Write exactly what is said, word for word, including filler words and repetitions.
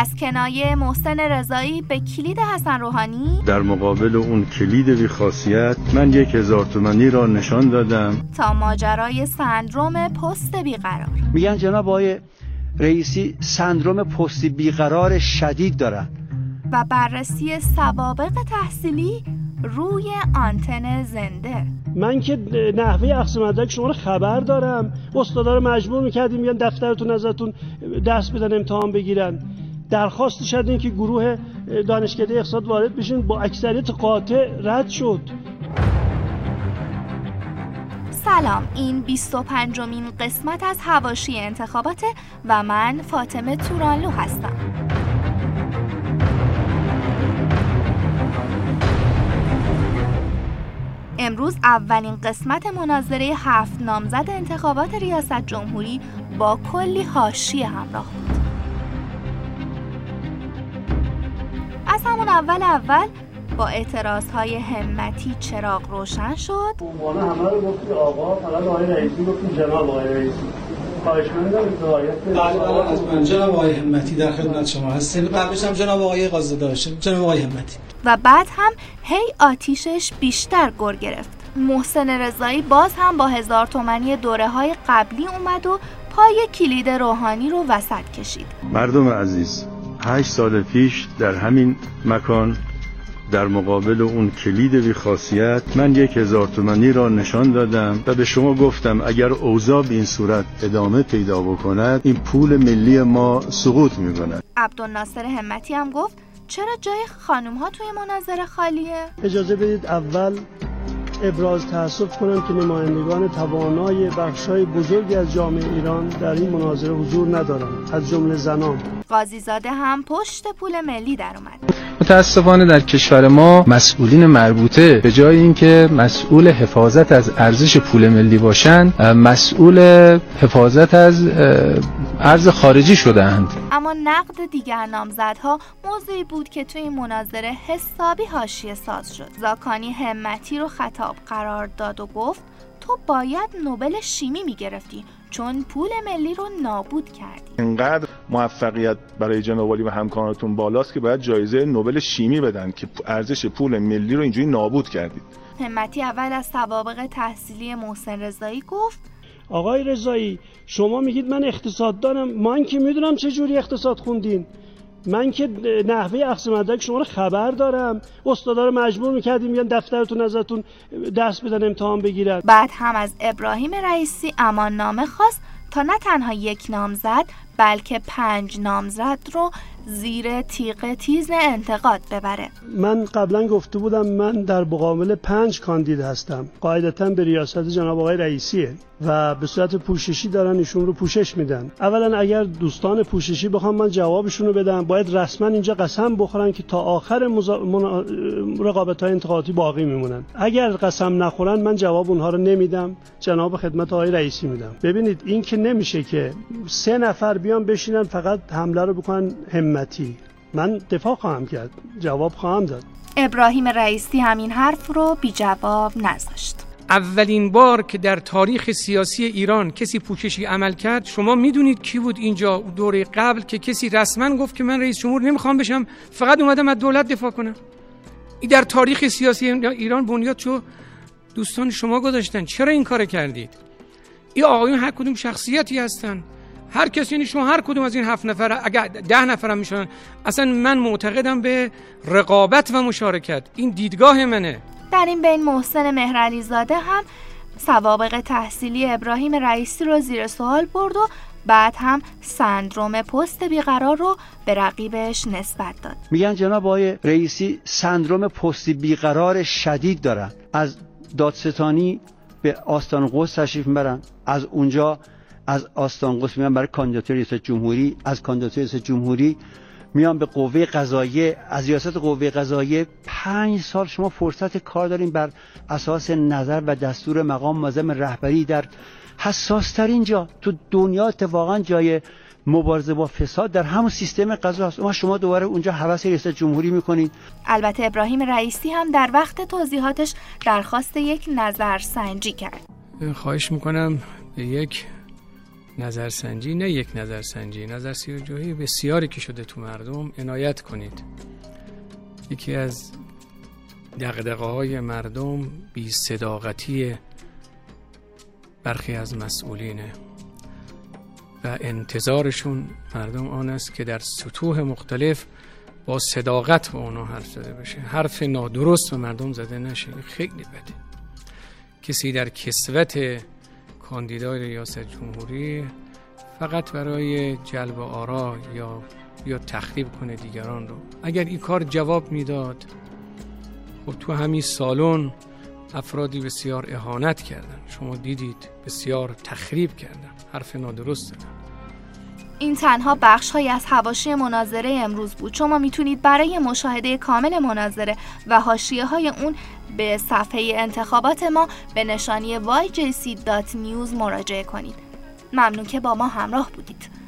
از کنایه محسن رضایی به کلید حسن روحانی در مقابل اون کلید بی‌خاصیت من یک هزار تومانی را نشان دادم تا ماجرای سندروم پست بیقرار. میگن جناب آقای رئیسی سندروم پست بیقرار شدید دارن و بررسی سوابق تحصیلی روی آنتن زنده. من که نحوه اخذ مدرک شما رو خبر دارم، استادا رو مجبور میکردیم میگن دفترتون ازتون دست بدن امتحان بگیرن. درخواست شد این که گروه دانشکده اقتصاد وارد بشین، با اکثریت قاطع رد شد. سلام، این بیست و پنجمین قسمت از حواشی انتخاباته و من فاطمه تورانلو هستم. امروز اولین قسمت مناظره هفت نامزد انتخابات ریاست جمهوری با کلی حاشیه همراه بود. از همون اول اول با اعتراضهای همتی چراغ روشن شد. عنوان همه رو گفتی آقا، فقط آقای رئیسی گفتیم جناب آقای رئیسی. خواهش می‌کنم رعایت کنید. جناب آقای همتی در خدمت شما هستیم. قبلش هم جناب آقای قاضی داشتیم. جناب آقای همتی. و بعد هم هی آتیشش بیشتر گر گرفت. محسن رضایی باز هم با هزار تومانی دوره های قبلی اومد و پای کلید روحانی رو وسط کشید. مردم عزیز، هشت سال پیش در همین مکان در مقابل اون کلید بی‌خاصیت من یک هزار تومانی را نشان دادم و به شما گفتم اگر اوضاع به این صورت ادامه پیدا بکند این پول ملی ما سقوط می‌کند. عبدالناصر همتی هم گفت چرا جای خانم ها توی مناظره خالیه؟ اجازه بدید اول ابراز تأسف کنم که نمایندگان توانای بخشای بزرگی از جامعه ایران در این مناظره حضور ندارند، از جمله زنان. قاضیزاده هم پشت پول ملی در اومد. متاسفانه در کشور ما مسئولین مربوطه به جای اینکه مسئول حفاظت از ارزش پول ملی باشند، مسئول حفاظت از ارز خارجی شدند. اما نقد دیگر نامزدها موضوعی بود که توی این مناظره حسابی حاشیه ساز شد. زاکانی همتی رو خطاب قرار داد و گفت تو باید نوبل شیمی میگرفتی چون پول ملی رو نابود کردی. اینقدر موفقیت برای جناب عالی و همکارانتون بالاست که باید جایزه نوبل شیمی بدن که ارزش پول ملی رو اینجوری نابود کردید. همتی اول از سوابق تحصیلی محسن رضایی گفت آقای رضایی شما میگید من اقتصاد دارم، من که میدونم چه جوری اقتصاد خوندین. من که نحوه اخذ مدرک شما رو خبر دارم، استادا رو مجبور میکردیم میگن دفترتون ازتون دست بدن امتحان بگیرن. بعد هم از ابراهیم رئیسی امان نامه خواست تا نه تنها یک نامزد بلکه پنج نامزد رو زیر تیغ تیز انتقاد ببره. من قبلا گفته بودم من در مقابل پنج کاندید هستم، قاعدتاً به ریاست جناب آقای رئیسیه و به صورت پوششی دارن ایشون رو پوشش میدن. اولا اگر دوستان پوششی بخوام من جوابشون رو بدم باید رسما اینجا قسم بخورن که تا آخر مزا... منا... رقابت‌های انتخاباتی باقی میمونن. اگر قسم نخورن من جواب اونها رو نمیدم، جناب خدمت آقای رئیسی میدم. ببینید این که نمیشه که سه نفر بیان بشینن فقط حمله رو بکنن همتی. من دفاع خواهم کرد، جواب خواهم داد. ابراهیم رئیسی همین حرف رو بی جواب نذاشت. اولین بار که در تاریخ سیاسی ایران کسی پوششی عمل کرد شما میدونید کی بود؟ اینجا دوره قبل که کسی رسما گفت که من رئیس جمهور نمیخوام بشم، فقط اومدم از دولت دفاع کنم. این در تاریخ سیاسی ایران بنیادشو دوستان شما گذاشتن. چرا این کار کردید؟ این آقایون هر کدوم شخصیتی هستن، هر کسی، یعنی شما هر کدوم از این هفت نفر اگر ده نفرم میشن، اصلا من معتقدم به رقابت و مشارکت. این دیدگاه منه. در این بین محسن مهرعلی زاده هم سوابق تحصیلی ابراهیم رئیسی رو زیر سوال برد و بعد هم سندروم پست بیقرار رو به رقیبش نسبت داد. میگن جناب آقای رئیسی سندروم پست بیقرار شدید دارن. از دادستانی به آستان قدس تشریف میبرن، از اونجا از آستان قدس میان برای کاندیداتوری ریاست جمهوری، از کاندیداتوری ریاست جمهوری میان به قوه قضاییه، از ریاست قوه قضاییه پنج سال شما فرصت کار دارین بر اساس نظر و دستور مقام معظم رهبری در حساس ترین جا تو دنیا. اتفاقا جای مبارزه با فساد در همون سیستم قضا هست، اما شما دوباره اونجا هوس ریاست جمهوری میکنین. البته ابراهیم رئیسی هم در وقت توضیحاتش درخواست یک نظرسنجی کرد. خواهش میکنم به یک نظرسنجی، نه یک نظرسنجی، نظرسنجی بسیاری که شده تو مردم عنایت کنید. یکی از دغدغه‌های مردم بی صداقتی برخی از مسئولینه و انتظارشون مردم آن است که در سطوح مختلف با صداقت با اونا حرف زده بشه، حرف نادرست به مردم زده نشه. خیلی بده کسی در کسوت کاندیدای ریاست جمهوری فقط برای جلب آرا یا یا تخریب کنه دیگران رو. اگر این کار جواب میداد، خب تو همین سالن افرادی بسیار اهانت کردن، شما دیدید، بسیار تخریب کردن، حرف نادرست زدن. این تنها بخش‌هایی از حواشی مناظره امروز بود. شما میتونید برای مشاهده کامل مناظره و حاشیه‌های اون به صفحه انتخابات ما به نشانی وای جی سی دات نیوز مراجعه کنید. ممنون که با ما همراه بودید.